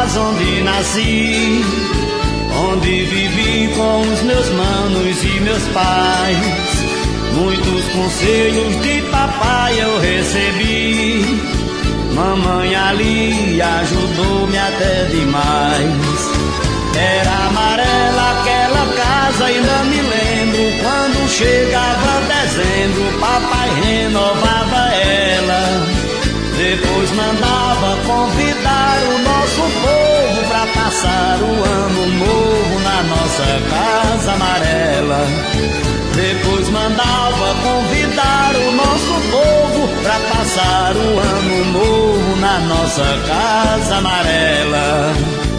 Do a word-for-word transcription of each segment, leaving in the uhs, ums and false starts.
casa onde nasci, onde vivi com os meus manos e meus pais. Muitos conselhos de papai eu recebi, mamãe ali ajudou-me até demais. Era amarela aquela casa, ainda me lembro, quando chegava dezembro, papai renovava ela. Depois mandava convidar o nosso povo pra passar o ano novo na nossa casa amarela. Depois mandava convidar o nosso povo pra passar o ano novo na nossa casa amarela.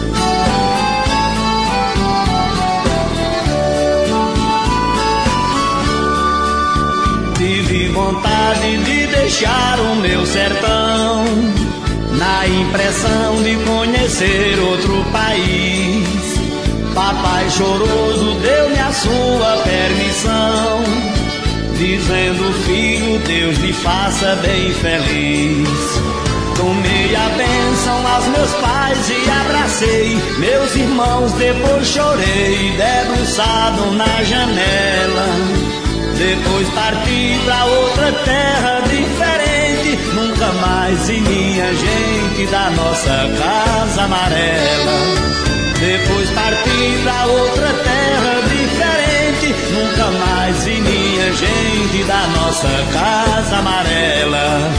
Tive vontade de deixar o meu sertão, na impressão de conhecer outro país. Papai choroso deu-me a sua permissão, dizendo: filho, Deus lhe faça bem feliz. Tomei a bênção aos meus pais e abracei meus irmãos, depois chorei debruçado na janela. Depois parti pra outra terra diferente, nunca mais vi minha gente da nossa casa amarela. Depois parti pra outra terra diferente, nunca mais vi minha gente da nossa casa amarela.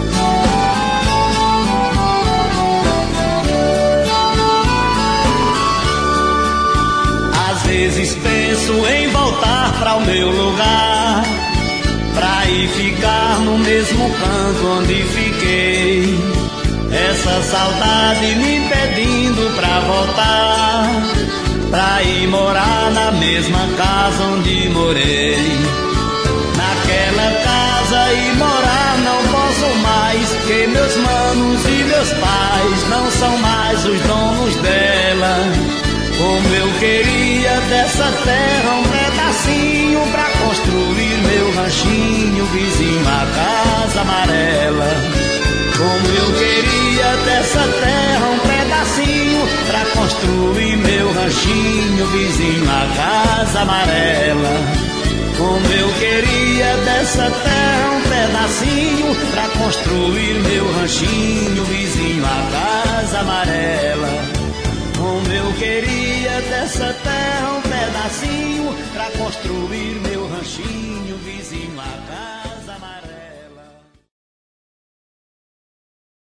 Às vezes penso em voltar pra o meu lugar, pra ir ficar no mesmo canto onde fiquei. Essa saudade me impedindo pra voltar, pra ir morar na mesma casa onde morei. Naquela casa ir morar não posso mais, que meus manos e meus pais não são mais os donos dela. Como eu queria dessa terra um pedacinho pra construir meu ranchinho vizinho à casa amarela. Como eu queria dessa terra um pedacinho pra construir meu ranchinho vizinho à casa amarela. Como eu queria dessa terra um pedacinho pra construir meu ranchinho vizinho à casa amarela. Como eu queria dessa terra um pedacinho pra construir